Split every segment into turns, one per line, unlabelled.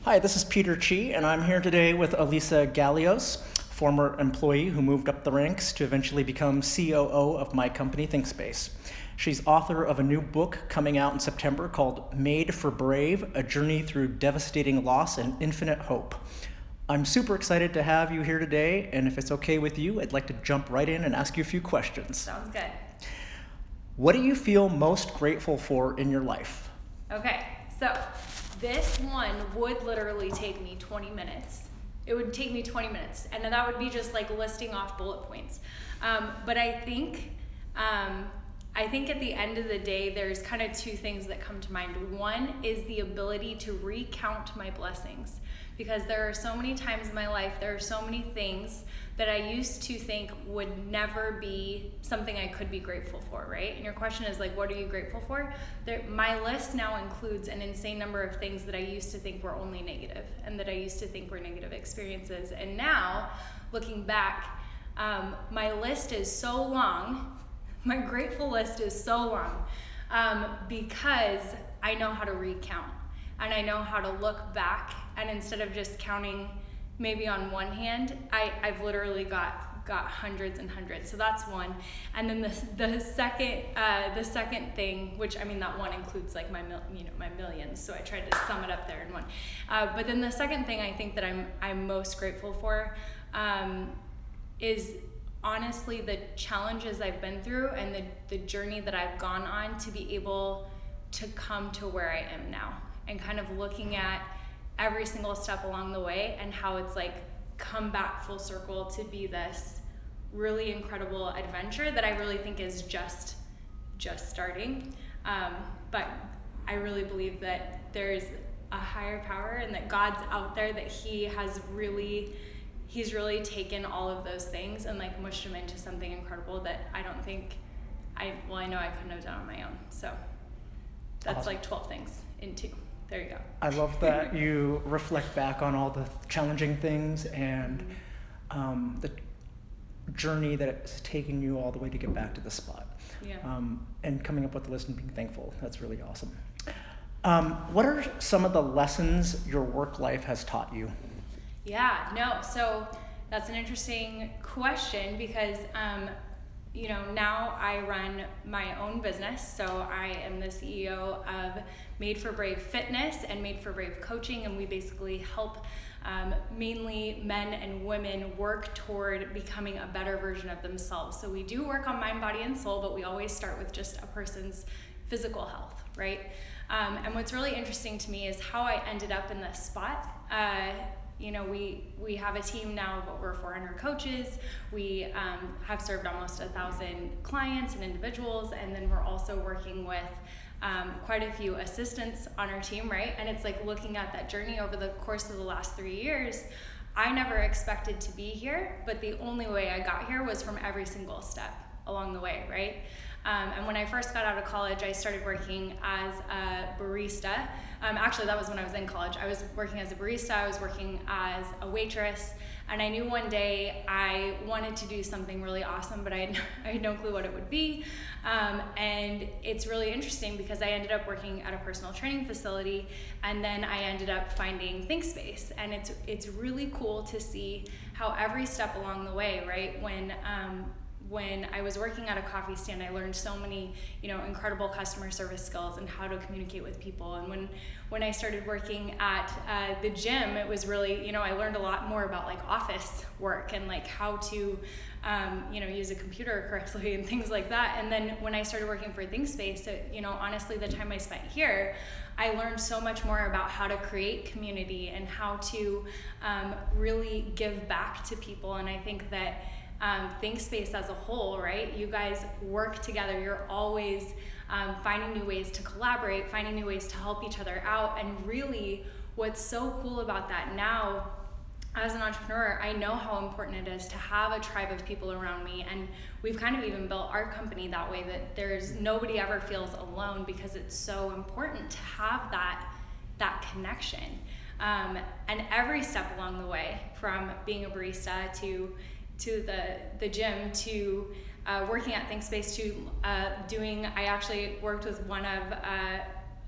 Hi, this is Peter Chi, and I'm here today with Elisa Gallios, former employee who moved up the ranks to eventually become COO of my company, ThinkSpace. She's author of a new book coming out in September called Made for Brave, A Journey Through Devastating Loss and Infinite Hope. I'm super excited to have you here today, and if it's okay with you, I'd like to jump right in and ask you a few questions.
Sounds good.
What do you feel most grateful for in your life?
Okay, so this one would literally take me 20 minutes. It would take me 20 minutes, and that would be just like listing off bullet points. But I think at the end of the day, there's kind of two things that come to mind. One is the ability to recount my blessings, because there are so many times in my life, there are so many things that I used to think would never be something I could be grateful for, right? And your question is like, what are you grateful for? My list now includes an insane number of things that I used to think were only negative and that I used to think were negative experiences. And now, looking back, my list is so long, my grateful list is so long, because I know how to recount and I know how to look back, and instead of just counting maybe on one hand, I've literally got hundreds and hundreds. So that's one. And then the second thing, which I mean that one includes like my millions. So I tried to sum it up there in one. But then the second thing I think that I'm most grateful for is honestly the challenges I've been through and the journey that I've gone on to be able to come to where I am now, and kind of looking at every single step along the way and how it's like come back full circle to be this really incredible adventure that I really think is just starting. But I really believe that there's a higher power and that God's out there, that he's really taken all of those things and like mushed them into something incredible that I don't think I know I couldn't have done on my own. So that's awesome. Like 12 things in 2. There you go.
I love that you reflect back on all the challenging things and the journey that it's taken you all the way to get back to this spot.
Yeah.
And coming up with the list and being thankful. That's really awesome. What are some of the lessons your work life has taught you?
Yeah, no, so that's an interesting question because now I run my own business. So I am the CEO of Made for Brave Fitness and Made for Brave Coaching, and we basically help mainly men and women work toward becoming a better version of themselves. So we do work on mind, body, and soul, but we always start with just a person's physical health, right? And what's really interesting to me is how I ended up in this spot. We have a team now of over 400 coaches. We have served almost 1,000 clients and individuals, and then we're also working with quite a few assistants on our team, right? And it's like looking at that journey over the course of the last 3 years. I never expected to be here, but the only way I got here was from every single step along the way, right? And when I first got out of college, I started working as a barista. Actually, that was when I was in college. I was working as a barista, I was working as a waitress, and I knew one day I wanted to do something really awesome, but I had no clue what it would be. And it's really interesting because I ended up working at a personal training facility, and then I ended up finding ThinkSpace. And it's really cool to see how every step along the way, right? When I was working at a coffee stand, I learned so many, incredible customer service skills and how to communicate with people. And when I started working at the gym, it was really, I learned a lot more about like office work and like how to, use a computer correctly and things like that. And then when I started working for ThinkSpace, honestly, the time I spent here, I learned so much more about how to create community and how to really give back to people. And I think that ThinkSpace as a whole, right? You guys work together. You're always finding new ways to collaborate, finding new ways to help each other out. And really, what's so cool about that now, as an entrepreneur, I know how important it is to have a tribe of people around me. And we've kind of even built our company that way, that there's nobody ever feels alone, because it's so important to have that connection. And every step along the way, from being a barista to the gym, to working at ThinkSpace, to I actually worked with one of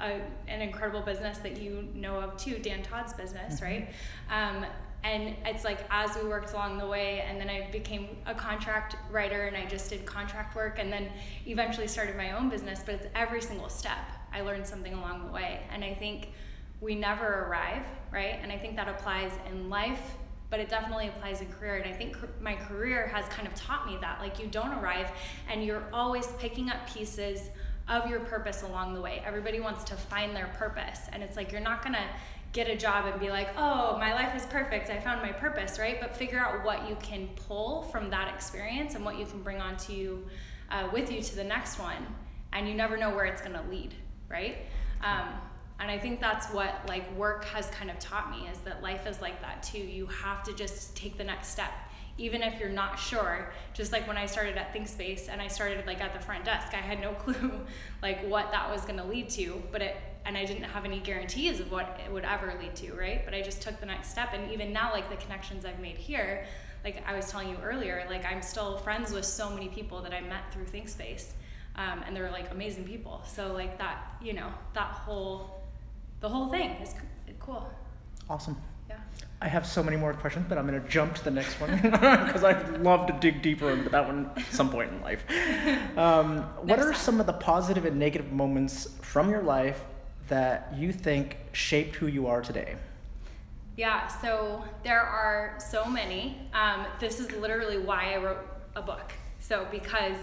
an incredible business that you know of too, Dan Todd's business, right? And it's like, as we worked along the way, and then I became a contract writer, and I just did contract work, and then eventually started my own business. But it's every single step I learned something along the way. And I think we never arrive, right? And I think that applies in life, but it definitely applies in career. And I think my career has kind of taught me that, like, you don't arrive, and you're always picking up pieces of your purpose along the way. Everybody wants to find their purpose, and it's like, you're not gonna get a job and be like, oh, my life is perfect, I found my purpose, right? But figure out what you can pull from that experience and what you can bring on to you, with you to the next one, and you never know where it's gonna lead, right? And I think that's what, like, work has kind of taught me, is that life is like that too. You have to just take the next step, even if you're not sure. Just like when I started at ThinkSpace, and I started like at the front desk, I had no clue like what that was going to lead to, and I didn't have any guarantees of what it would ever lead to, right? But I just took the next step. And even now, like, the connections I've made here, like I was telling you earlier, like, I'm still friends with so many people that I met through ThinkSpace, and they're like amazing people. So like that, you know, the whole thing is cool.
Awesome.
Yeah.
I have so many more questions, but I'm going to jump to the next one because I'd love to dig deeper into that one at some point in life. What are some of the positive and negative moments from your life that you think shaped who you are today?
Yeah, so there are so many. This is literally why I wrote a book. So because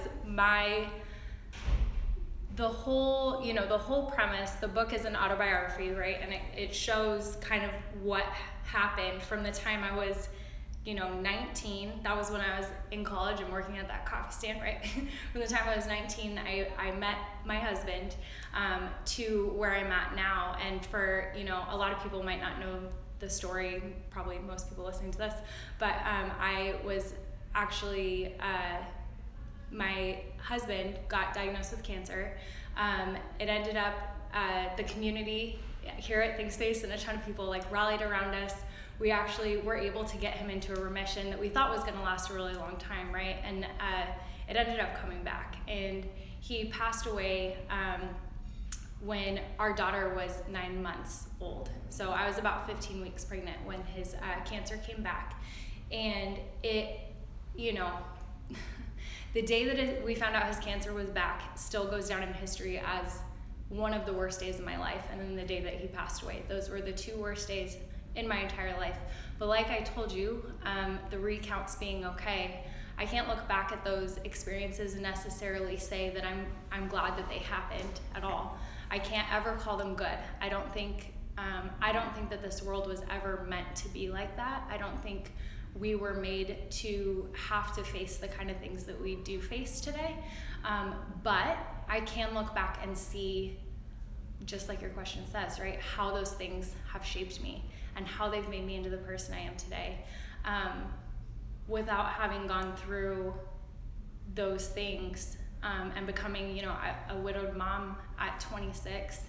the whole premise, the book is an autobiography, right? And it shows kind of what happened from the time I was, 19. That was when I was in college and working at that coffee stand, right? From the time I was 19, I met my husband, to where I'm at now. And for, a lot of people might not know the story, probably most people listening to this, but I was actually, my husband got diagnosed with cancer. It ended up, the community here at ThinkSpace and a ton of people like rallied around us. We actually were able to get him into a remission that we thought was gonna last a really long time, right? And it ended up coming back. And he passed away when our daughter was 9 months old. So I was about 15 weeks pregnant when his cancer came back. And it, the day that we found out his cancer was back still goes down in history as one of the worst days of my life. And then the day that he passed away, those were the two worst days in my entire life. But like I told you, the recounts being okay, I can't look back at those experiences and necessarily say that I'm glad that they happened at all. I can't ever call them good. I don't think that this world was ever meant to be like that. I don't think we were made to have to face the kind of things that we do face today. But I can look back and see, just like your question says, right, how those things have shaped me and how they've made me into the person I am today. Without having gone through those things, and becoming, a widowed mom at 26,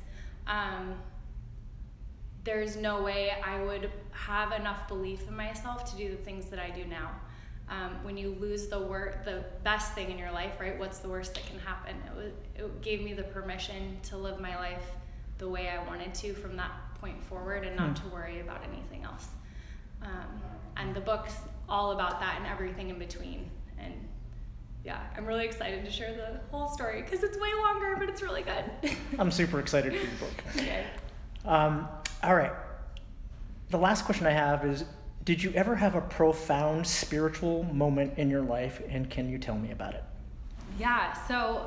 there's no way I would have enough belief in myself to do the things that I do now. When you lose the best thing in your life, right? What's the worst that can happen? It gave me the permission to live my life the way I wanted to from that point forward, and not to worry about anything else. And the book's all about that and everything in between. And yeah, I'm really excited to share the whole story because it's way longer, but it's really good.
I'm super excited for the book.
Okay.
All right. The last question I have is, did you ever have a profound spiritual moment in your life, and can you tell me about it?
Yeah, so,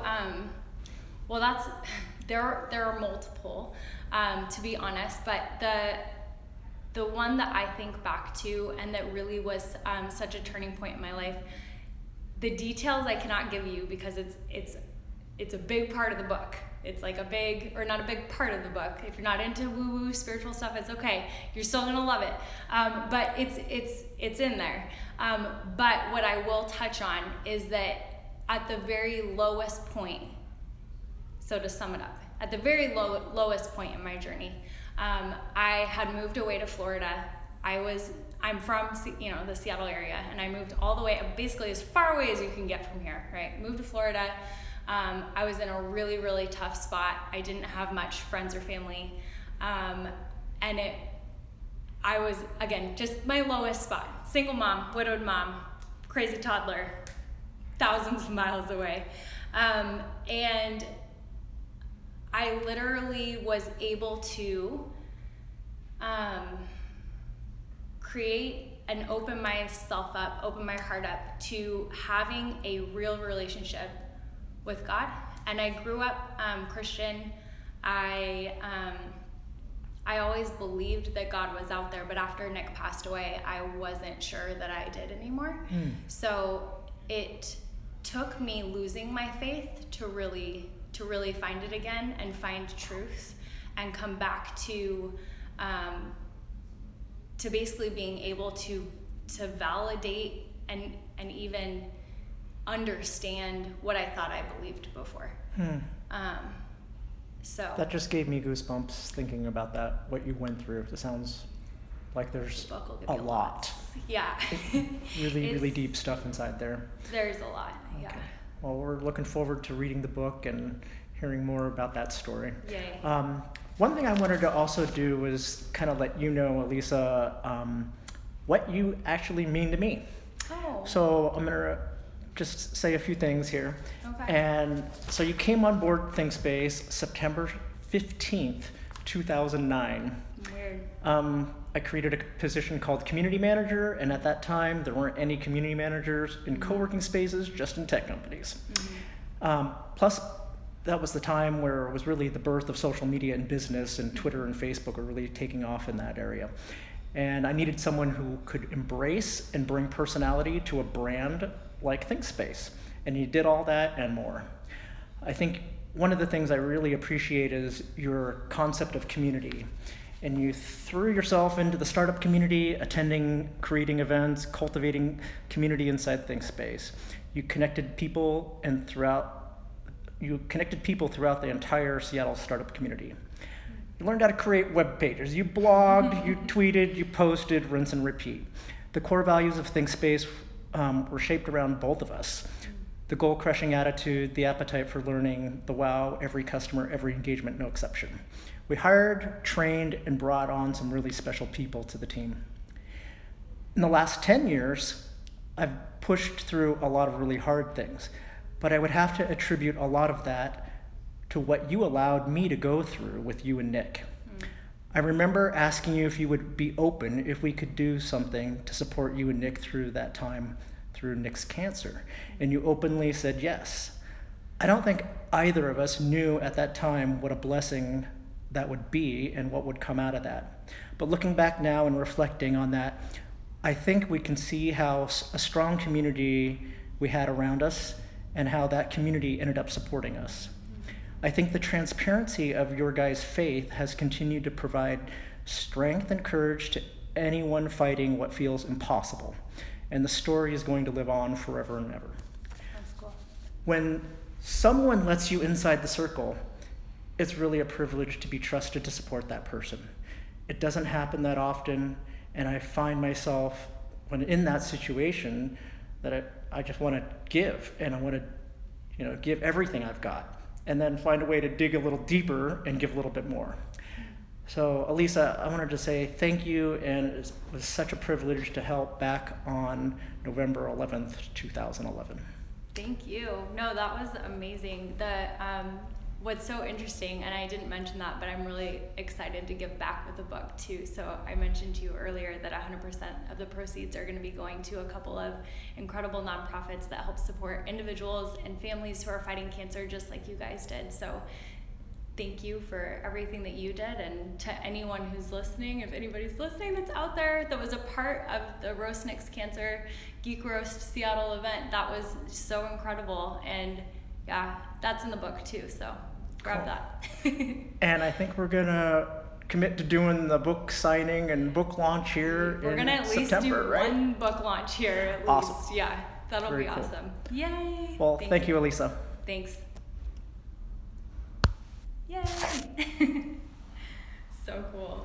there are multiple, to be honest, but the one that I think back to and that really was such a turning point in my life, the details I cannot give you because it's a big part of the book. It's like not a big part of the book. If you're not into woo-woo spiritual stuff, it's okay. You're still gonna love it. But it's in there. But what I will touch on is that at the very lowest point, so to sum it up, at the very lowest point in my journey, I had moved away to Florida. I'm from the Seattle area, and I moved all the way, basically as far away as you can get from here, right? Moved to Florida. I was in a really, really tough spot. I didn't have much friends or family. I was, again, just my lowest spot. Single mom, widowed mom, crazy toddler, thousands of miles away. And I literally was able to create and open myself up, open my heart up to having a real relationship with God. And I grew up Christian. I always believed that God was out there, but after Nick passed away, I wasn't sure that I did anymore. So it took me losing my faith to really find it again and find truth and come back to basically being able to validate and even understand what I thought I believed before. So
that just gave me goosebumps thinking about that, what you went through. It sounds like there's a lot.
Yeah.
really deep stuff inside there.
There's a lot, yeah.
Okay. Well, we're looking forward to reading the book and hearing more about that story.
Yay.
One thing I wanted to also do was kind of let you know, Elisa, what you actually mean to me.
Oh.
So I'm going to just say a few things here.
Okay.
And so you came on board ThinkSpace September 15th, 2009.
Weird.
I created a position called community manager, and at that time there weren't any community managers in co-working spaces, just in tech companies. Plus, that was the time where it was really the birth of social media and business, and Twitter and Facebook were really taking off in that area. And I needed someone who could embrace and bring personality to a brand like ThinkSpace. And you did all that and more. I think one of the things I really appreciate is your concept of community. And you threw yourself into the startup community, attending, creating events, cultivating community inside ThinkSpace. You connected people throughout the entire Seattle startup community. You learned how to create web pages. You blogged, you tweeted, you posted, rinse and repeat. The core values of ThinkSpace were shaped around both of us. The goal-crushing attitude, the appetite for learning, the wow, every customer, every engagement, no exception. We hired, trained, and brought on some really special people to the team. In the last 10 years, I've pushed through a lot of really hard things, but I would have to attribute a lot of that to what you allowed me to go through with you and Nick. I remember asking you if you would be open if we could do something to support you and Nick through that time, through Nick's cancer, and you openly said yes. I don't think either of us knew at that time what a blessing that would be and what would come out of that. But looking back now and reflecting on that, I think we can see how a strong community we had around us and how that community ended up supporting us. I think the transparency of your guys' faith has continued to provide strength and courage to anyone fighting what feels impossible. And the story is going to live on forever and ever.
That's cool.
When someone lets you inside the circle, it's really a privilege to be trusted to support that person. It doesn't happen that often, and I find myself, when in that situation, that I just want to give, and I want to, give everything I've got, and then find a way to dig a little deeper and give a little bit more. So, Elisa, I wanted to say thank you, and it was such a privilege to help back on November 11th, 2011.
Thank you. No, that was amazing. What's so interesting, and I didn't mention that, but I'm really excited to give back with the book too. So I mentioned to you earlier that 100% of the proceeds are going to be going to a couple of incredible nonprofits that help support individuals and families who are fighting cancer just like you guys did. So thank you for everything that you did, and to anyone who's listening, if anybody's listening that's out there that was a part of the Roast Nick's Cancer Geek Roast Seattle event, that was so incredible. And yeah, that's in the book too, so grab that.
And I think we're gonna commit to doing the book signing and book launch here
we're
in
gonna at least
September,
do
right?
one book launch here at
Awesome.
least. Yeah, that'll
Very
be
cool.
awesome. Yay.
Well, thank you, Elisa.
Thanks. Yay. So cool.